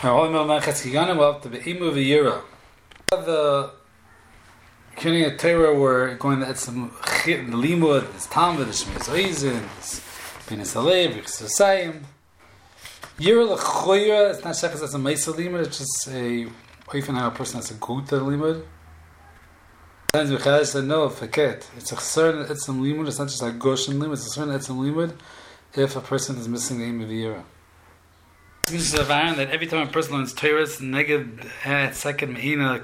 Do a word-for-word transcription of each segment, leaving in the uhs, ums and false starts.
We'll have to be Imu V'Yira. The Kini of Torah were going to add some Limud, this Talmud, this Shmiz Oizin, this Benes Alev, this Yisayim. Yira L'Choyra, it's not Shechas as a Meisa Limud, it's just a, often how a person has a Guta Limud. Sometimes we Chadash said, no, forget. It's a certain Etzem Limud, it's not just a Goshen Limud, it's a certain Etzem Limud if a person is missing the Imu V'Yira. It's that every time a person learns Torah, it's neged at second meina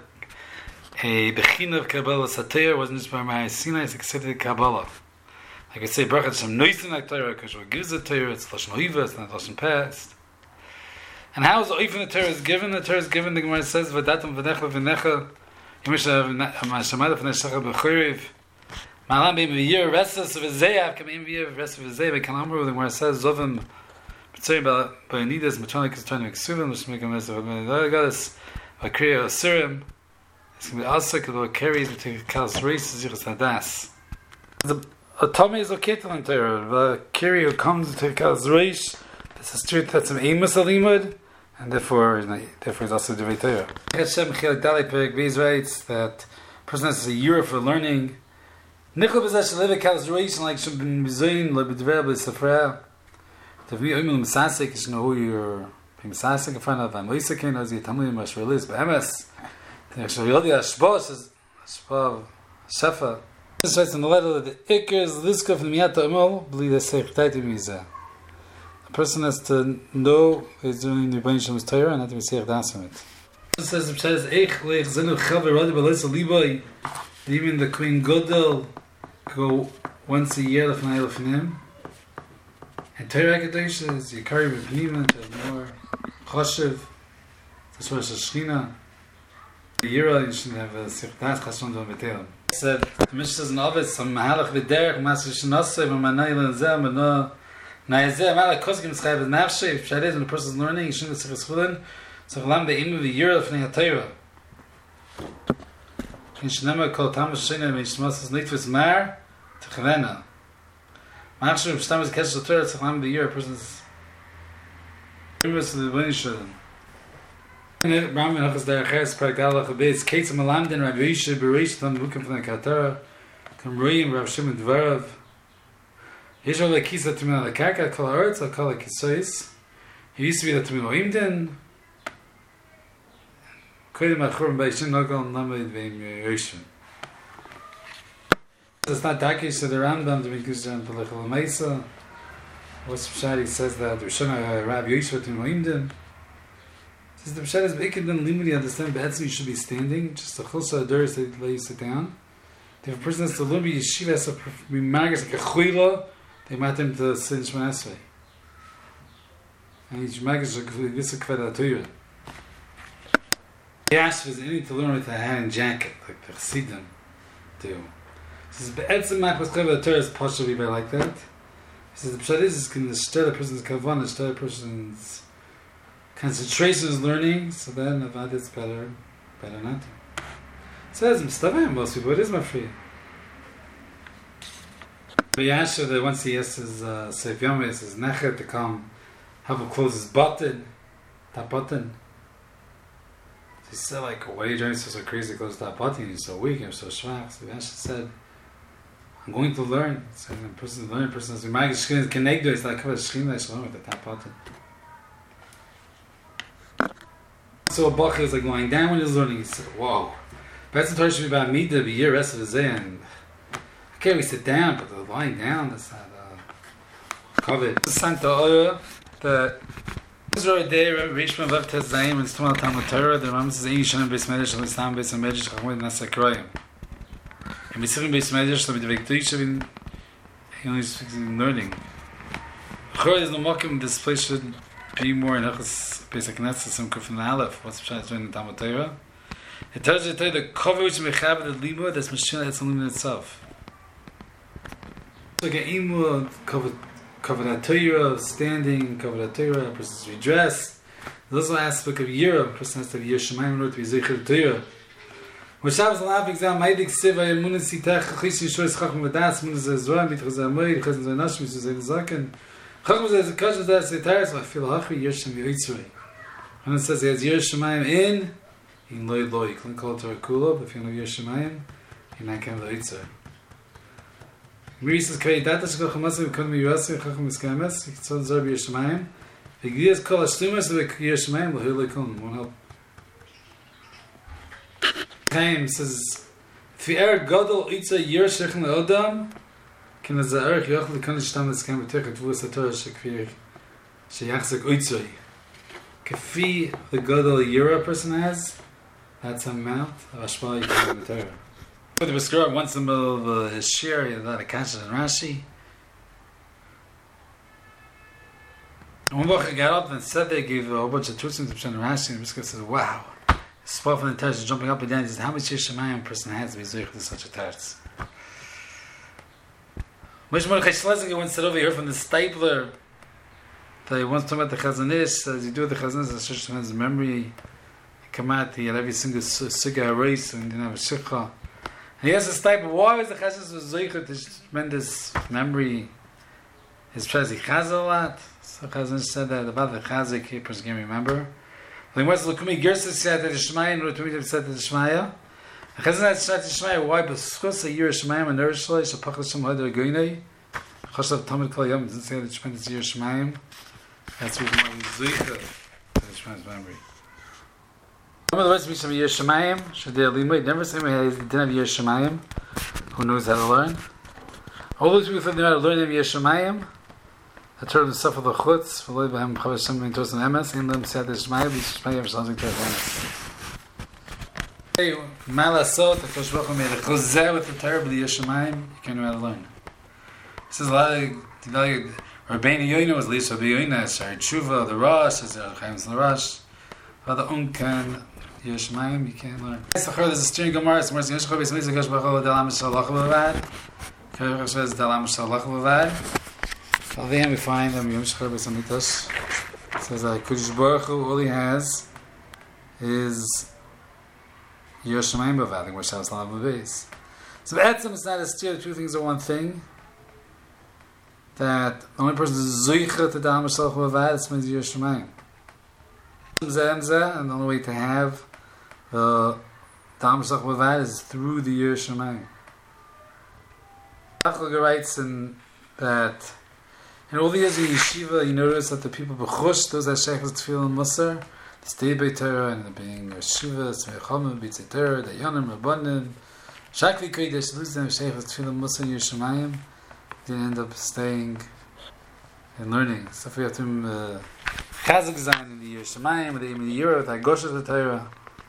a bechina of Kabbalah Satira wasn't just by my Sinai, it's accepted Kabbalah. I could say Baruch Hashem Noisin like Torah because what gives the Torah, it's Lashon Oiva, it's not Lashon Past. And how is the Oiva the Torah is given? The Torah is given, the Gemara says, V'datam v'necha v'necha Yimish ha'mashamada v'neshacha b'churiv Ma'alam b'im v'yir restless v'zeyav kam im v'yir restless v'zeyav v'kalamru, the Gemara says, Zovim Sorry, but but need this Matronik is trying to make Surim, let's make a mess of it. I got this Akriya Surim. It's going to be also because it carries between Kalas Reis and Zichas Hadas. The Atome is okay to learn Torah. The Kiri who comes to Kalas Reis, this is true that's some Amos Alimud, and therefore, therefore is also Devei Torah. Hashem Chilak Dali Perek Beis writes that a person has a year for learning. Nichol B'Zeh Shaliv Kalas Reis, like Shem B'Mizuyin, Lo B'Dver B'Safra. If we oim l'msasik, you know who you're l'msasik in front of, I'm l'isakin, as you tamli m'ashvelis, b'emes, the Yodi Ashbo, says, Ashbo, Shefa. This writes in the letter that the Iker is l'izka from miyata omol, b'li d'esech taiti mizah. A person has to know he's doing the Rebbeinu Shalom's Torah and not to be seich das from it. It says, it says, Eich leich zenu chav v'rodi b'leis aliboy, even the Queen Godel go once a year l'fnei l'fnim. And Torah Kedosh is Yikari B'Pnima, there's more Choshev, that's why it's a Shechina. The Yira, you should have a Sichtas Chashon Dom B'Telam. He said, the Mishnah says in Ovid, some Mahalach B'Derech, Maser Shenaseh, V'manai L'Nzeh, Mano, Na'ezeh, Malach Koskim Tzchai B'Nafsheh, if Shadeh, when the person is learning, he shouldn't have Sichas Chulin, so V'lam B'Imu V'Yira L'Fnei HaTorah. In Shnema Kol Tamas Shena, Mishmas is Nitvis Mar, T'chavena. Actually, if time is catches the Torah, it's a lamb of the year, a person's nervous to the Rebbeinu Shalom. Ram and Hachas Derech Eretz, Parak Dalach Abeis, Ketzim Alamdin, Rabbi Yisha, Bereish, Tam Bukim from the Katara, Kamroyim, Rav Shimon Dvarav, Yisha Lekisa Tumina La Karka, Kol Haaretz, Al Kol HaKisois. He used to be the Tumina Oimdin. Kodim Achurim Beishin, Nogol, Namid, Veim Yoshim. It's not Dakish to the Rambam to be Guzjan to Lechel Meisa. What's Pshad? He says that the Rishon Rabbi Yisha to Moimdim. Says the Pshad is Beikid Ben Limudi understand Be'etzim you should be standing. Just a Chulsa Adur is to let you sit down. If a person has to learn be Yeshiva has to be Magas like a Chuyla, they might him to sit in Shemon Esrei. And he's Magas like Visa Kveda Torah. He asked if there's anything to learn with a hand and jacket, like the Chassidim do. He says, "Be'etzem machmas chayv the Torah is partially by like that." He says, "The pshat is can destroy the person's kavanah, destroy the person's concentration is learning, so then avad is better, better not." It says, "Mistavim most people, it is my free." But Yasha, that once he has his uh, Seif Yom, his nechet to come, have him close his button, that button. He said, like, why are you trying so crazy to close that button? You're so weak, you're so schwach. So Yasha said, I'm going to learn. So the person is learning, the person is learning. My Shechina is connected. It's like, how Shechina is learning with the top button. So a Bach is like lying down when he's learning. He said, whoa. But the Torah should be about Midah, be year, rest of the day. And okay, we sit down, but the lying down, that's not uh, covered. The Santa Oya, the Israel Day, Rishma Vav Tezayim, and Stumal Talmud Torah, the Ram says, Ein Yishanim Beis Medrash, Al Islam Beis Medrash, Chachmod Nasa Kroyim. And B'Sichim Beis Medrash, so with the Vektoish, he only speaks in learning. Chor is no mokim, this place should be more in Achas Beis HaKnesset, some Kuf and Aleph, what's the Pshat doing in Talmud Torah? It tells you the cover which Mechaber the Limud, that's Mashiach, that's the Limud itself. So like an Imu, cover cover that Torah, standing, cover that Torah, a person's redressed. There's also an aspect of Yira, a person has to have Yir Shemayim in order to be Zeicher Torah. When Shabbos Alav exam, Maidik Siva, Emunas Sitach, Chis Yishois Chacham Vadas, Emunas Zezroim, Bitchaz Amoy, Chazan Zaynashim, Zezay Zaken. Chacham Zezay Zaken, Zezay Zaken, so I feel Hachri, Yir Shem Yitzrei. And it says he has Yiras Shamayim in in Loi Loi. You can call it Torah Kula, but if you know Yiras Shamayim, you're not going to the Yitzhak. Miri says, Kari Data Shekol Chamasim V'Kodim Yirasi V'Chacham V'Skames V'Kitzod Zor Yiras Shamayim V'Giyas Kol HaShtumas V'Yiras Shamayim L'Hu Loi Kulim. Won't help. Chaim says, Fi'er Godol Itza Yiras Shechem Le'odam Ken HaZa'arech Yochel L'Kon L'Shtam L'Skam V'Tech V'Tvus HaTorah Shekfir Sheyachzek Oitzoi. Kafi the Godol Yira a person has, that's an amount of Ashma you can have in the Torah. The Beskar once in the middle of uh, his shir, he had a lot of Kasha and Rashi. One Bach got up and said they gave a whole bunch of Tutsim to Pshan Rashi, and Beskar says, wow. His spot from the Torah is jumping up and down. He says, how much Yiras Shamayim a person has to be Zoich to such a Tarz? Moshe Mordechai Shlezinger once said over here from the stapler, that he wants to talk about the Chazon Ish, as you do the Chazon Ish, it's such a memory. Come out, he had every single Suga race and didn't have a Shikha. And he has this type of, why was the Chazon Ish Zoichet, this tremendous memory? His Chazi Chazah a lot. So Chazon Ish said that about the Chazik, he person can remember. When he wants to Lukumi Gersa said that the Shemaya, and Rutumid said that the Shemaya. The Chazon Ish said the Shemaya, why? Because a Yiras Shamayim and Eresh Shalai, Shapachas Shem Hadar Goynei, Chashav Tamid Kol Yom, didn't say that tremendous Yiras Shamayim. That's the reason why he's Zoichet to the Shemai's memory. Some of the words we should be Yiras Shamayim, Shadei Limud, never say we didn't have Yiras Shamayim, who knows how to learn. All those people thought they knew how to learn them Yiras Shamayim, that turned them suffer the chutz, for Loi Bahem Chavar Shem Ben Tosan Emes, and them said the Shamayim, Yiras Shamayim, something to Emes. Hey, Malasot, the Kosh Baruch Hu made a chozeh with the Torah, but the Yiras Shamayim, you can't know how to learn. This is a lot of, Rabbeinu Yoina was Lisa Yoina, Shari Tshuva, the Rosh, as the Chaim's the Rosh. Father Unkan, Yiras Shamayim, you can't learn. There's a steering Gemara, it's more than Yeshua, it's Mizah Kosh Baruch Hu, Dalam Shalach Levad. Kosh says Dalam Shalach Levad. Al the end we find them, Yom Shechar Besamitos. It says that Kodesh Baruch Hu, all he has is Yiras Shamayim Bavad, and which has a lot of base. So Etzem is not a steer, the two things are one thing. That the only person is Zoichet to Dalam Shalach Levad, it's means Yiras Shamayim. And the only way to have the Dalam Shalach Levad is through the Yiras Shamayim. Achloga writes in that in all the years of yeshiva, you notice that the people b'chush, those that sheikh was tefillah and musar, they stay by Torah and they're being yeshiva, tzmei b'tzei Torah, the yonim, rabbanim, shakli kodesh, lose them sheikh was tefillah and musar, Yiras Shamayim, they end up staying and learning. So if we have to uh, Chazak Zayin in the Yiras Shamayim, with the Yira, with Hagosha the Torah.